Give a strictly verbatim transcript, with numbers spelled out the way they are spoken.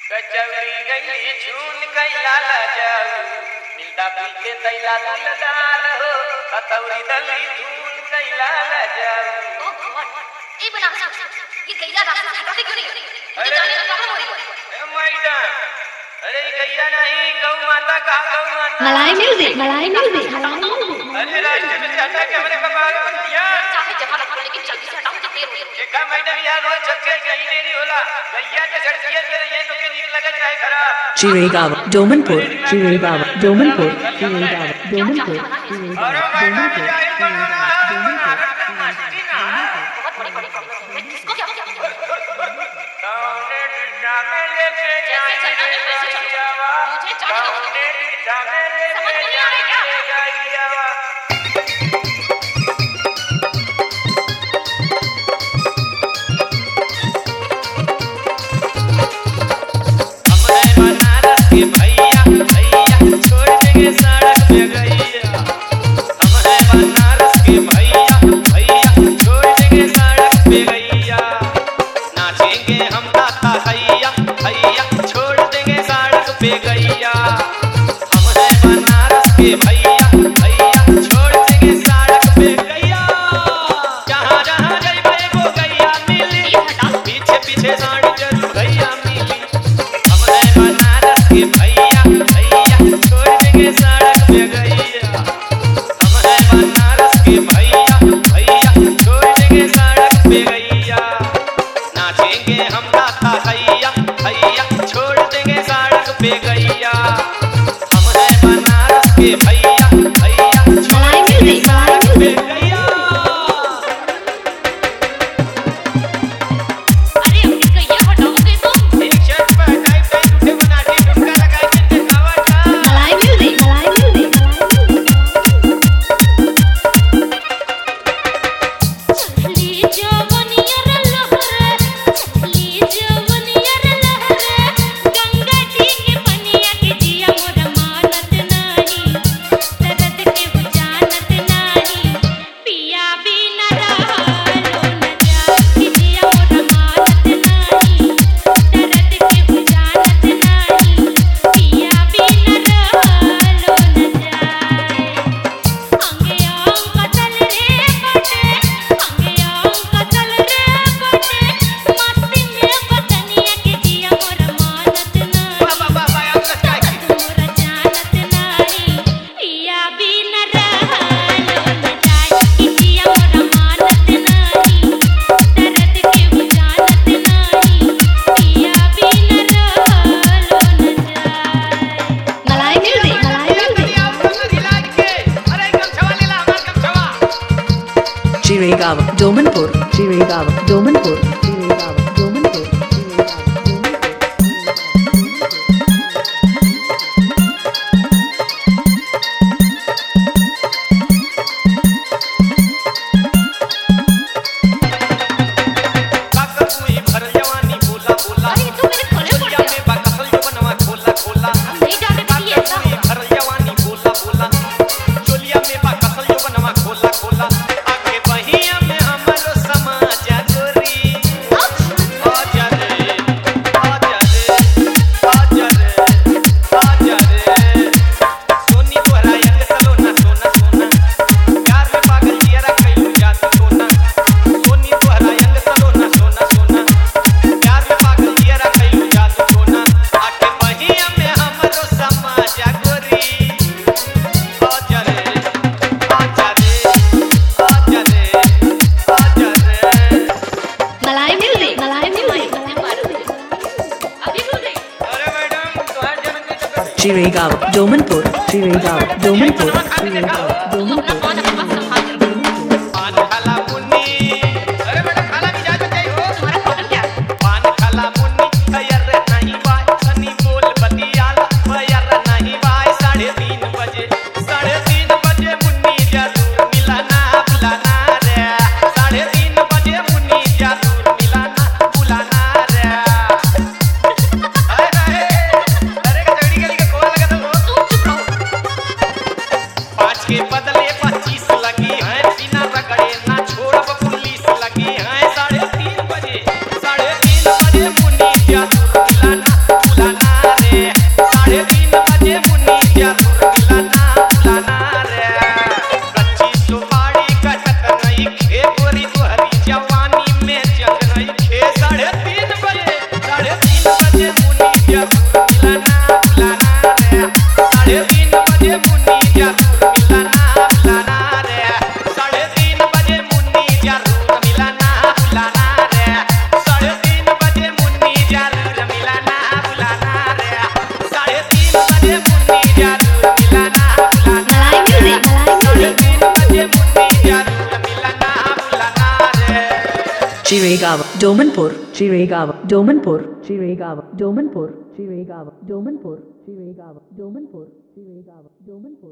कचौरी गई छून कैला ला जाऊ मिलदा पीके तैला दुलदार हो कचौरी दली छून कैला ला जाऊ। ओ गॉड ए बना ये गैया रास्ते से हटाते क्यों नहीं? मुझे जाने में प्रॉब्लम हो रही है। ए मैडम अरे गैया नहीं गौ माता का गौ माता। मलाई music Malai music Malai music. अरे रास्ते में से हटा के हमारे कपार पर दिया। चाहे जहां लगता लेकिन जल्दी से हटाओ मुझे देर हो रही है। देखा मैडम यार रोज चक्के कहीं देरी होला गैया के झड़किए फिर ये तो के नीक लगे चाहे खराब। चिरेगांव डोमनपुर चिरेगांव डोमनपुर चिरेगांव डोमनपुर अरे मैडम जाहिल बनाना है मस्ती ना बहुत बड़ी बड़ी प्रॉब्लम है। किसको क्या क्या कौने दिशा में लेके जाए मुझे जाने दो। कौने दिशा में समझ लेके नहीं आ रहा है क्या? जाइए भैया भैया छोड़ देंगे सड़क पे गैया हमारे बनारस के भैया भैया छोड़ देंगे सड़क पे गैया नाचेंगे हम दाता भैया भैया छोड़ देंगे सड़क पे गैया हमारे बनारस के भैया भैया छोड़ देंगे सड़क पे गैया जहाँ जहाँ जाइबे वो गैया मिली पीछे पीछे साड़ी जरूर भैया मिली हमारे बनारस के भैया भैया छोड़ देंगे सड़क पे गैया हमारे बनारस के भैया भैया छोड़ देंगे सड़क पे गैया नाचेंगे हम दाता भैया भैया छोड़ देंगे सड़क पे गैया हमारे बनारस के भैया भैया छोड़ देंगे सड़क पे गैया। अरे अपनी गैया हटाओगे तो एक शर्ट पे हटाई पे झूठे बनाटी झुमका लगाई के दिखावा था। मलाई म्यूजिक मलाई म्यूजिक चली जवनिया रे लहरे चली जवनिया रे लहरे गंगा जी के पनिया के जिया मोर मानत नहीं दर्द के वो जानत नहीं पिया बिना रहलो न जा कि जिया मोर मानत नहीं दर्द के वो जानत नहीं पिया बिना रहलो न जाए। अंगे अंग कतल रे बटे अंगे अंग कतल रे बटे मस्ती में बदनिया के जिया मोर मानत नहीं बाबा बाबा आप सच्चाई मोर जानत नहीं पिया बिना रहलो न जाए कि जिया मोर मानत नहीं दर्द के वो जानत नहीं पिया बिना रहलो न जाए। Malai music Malai music. चिरेगांव डोमनपुर चिरेगांव डोमनपुर चिरेगांव डोमनपुर चिरेगांव अरे तू मेरे खोले पड़ गया नहीं जाने पाती ऐसा मलाई म्यूजिक मलाई म्यूजिक। अभी भूल गई। चिरेगांव डोमनपुर चिरेगांव डोमनपुर चिरेगांव डोमनपुर कौन अपने पास संभाल कर खाला मुन्नी अरे बेटा खाला की जात जाई हो तुम्हारा प्रॉब्लम क्या है? पान खाला मुन्नी तैयार नहीं बाय सनी बोल बतियाला तैयार नहीं बाय साढ़े तीन बजे साढ़े तीन बजे मुन्नी जरूर मिलाना बुलाना रे साढ़े तीन बजे मुन्नी जरूर मिलाना बुलाना रे अरे अरे अरे गजड़ी गली का कौन लगा था वो तुम चुप रहो। पाँच के बदले पच्चीस Chiregaon, Domanpur, Chiregaon, Domanpur, Chiregaon, Domanpur, Chiregaon, Domanpur, Chiregaon, Domanpur, Chiregaon, Domanpur.